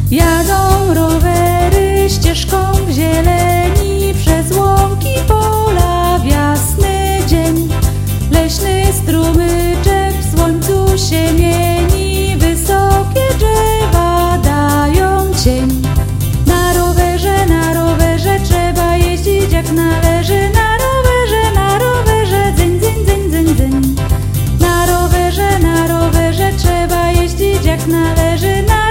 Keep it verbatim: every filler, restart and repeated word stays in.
Jadą rowery ścieżką w zieleni, przez łąki, pola w jasny dzień. Leśny strumyczek w słońcu się mieni, wysokie drzewa dają cień. Na rowerze, na rowerze trzeba jeździć jak należy. Na rowerze, na rowerze, dzyń, dzyń, dzyń, dzyń, dzyń. Na rowerze, na rowerze trzeba jeździć jak należy. Na